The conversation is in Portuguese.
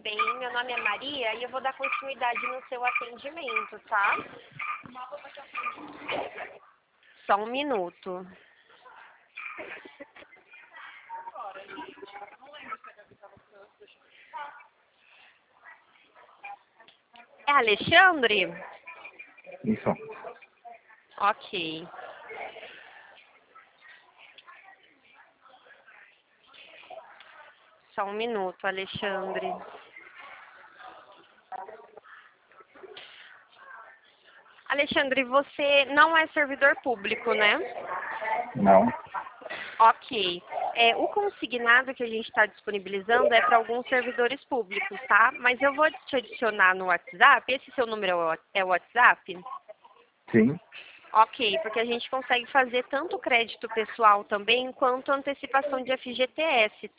bem? Meu nome é Maria e eu vou dar continuidade no seu atendimento, tá? Só um minuto. É Alexandre? Isso. Ok. Só um minuto, Alexandre. Alexandre, você não é servidor público, né? Não. Ok. O consignado que a gente está disponibilizando é para alguns servidores públicos, tá? Mas eu vou te adicionar no WhatsApp. Esse seu número é o WhatsApp? Sim. Ok, porque a gente consegue fazer tanto crédito pessoal também, quanto antecipação de FGTS, tá?